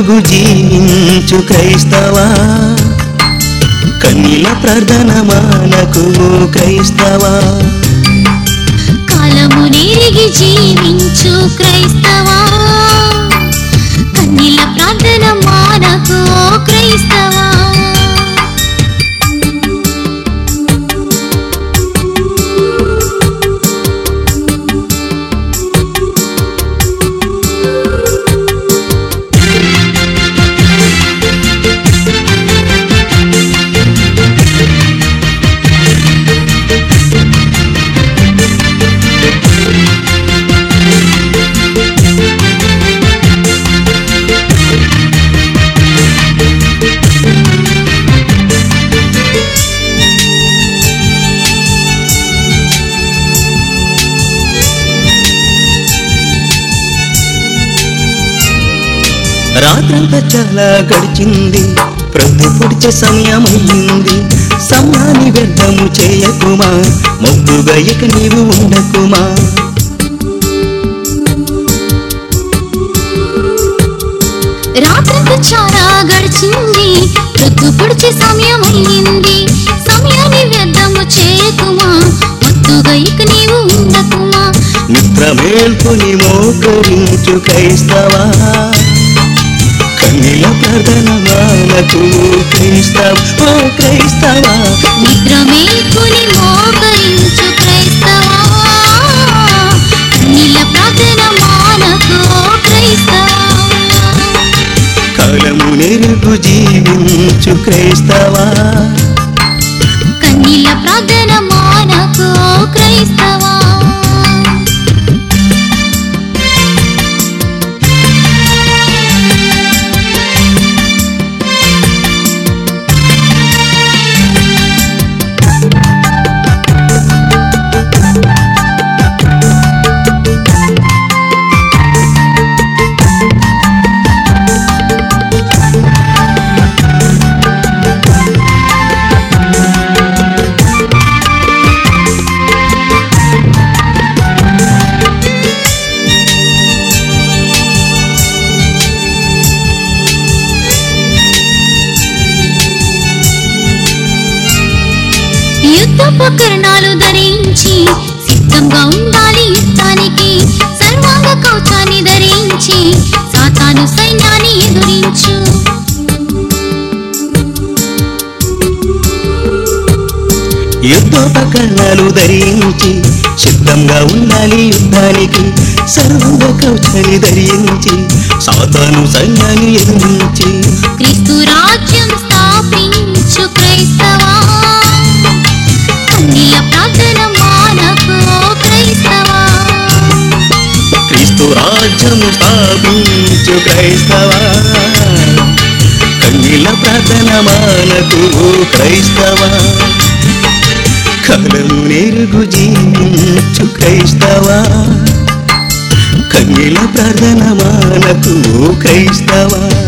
నెరుగు జీవించు క్రైస్తవా, కన్నీల ప్రార్థన మానకు క్రైస్తవా. కాలము నెరిగి జీవించు క్రైస్తవా, కన్నీల ప్రార్థన మానకు క్రైస్తవా. రాత్రంతా చాలా గడిచింది, ప్రొద్దు పొడిచే సమయమయ్యింది. సమయాన్ని వ్యర్థము చేయకుమా, మొద్దుగా ఇక నీవు ఉండకుమా. రాత్రంతా చాలా గడిచింది, ప్రొద్దు పొడిచే సమయమయ్యింది. సమయాన్ని వ్యర్థము చేయకుమా, మొద్దుగా ఇక నీవు ఉండకుమా. నిద్ర మేల్కొని మోకరించు క్రైస్తవా, కన్నీల ప్రార్థన మానకు క్రైస్తవా. ఓ క్రైస్తవా, నిద్ర మేల్కొని మోకరించు క్రైస్తవా, కన్నీల ప్రార్థన మానకు క్రైస్తవా. కాలము నెరుగు జీవించు క్రైస్తవా, కన్నీల ప్రార్థన మానకు క్రైస్తవా. యుద్ధోపకరణాలు ధరించి సిద్ధంగా ఉండాలి యుద్ధానికి. సర్వాంగ కవచాన్ని ధరించి సాతాను సైన్యాన్ని ఎదురించు. యుద్ధోపకరణాలు ధరించి సిద్ధంగా ఉండాలి యుద్ధానికి. సర్వాంగ కవచాన్ని ధరించి సాతాను సైన్యాన్ని ఎదురించి. క్రీస్తు రాజ్యం స్థాపించు క్రైస్తవా, కన్నీల ప్రార్థన మానకు క్రైస్తవా. క్రీస్తు రాజ్యం స్థాపించు క్రైస్తవా, కన్నీల ప్రార్థన మానకు క్రైస్తవా. కాలము నెరుగు జీవించు క్రైస్తవా, కన్నీల ప్రార్థన మానకు క్రైస్తవా.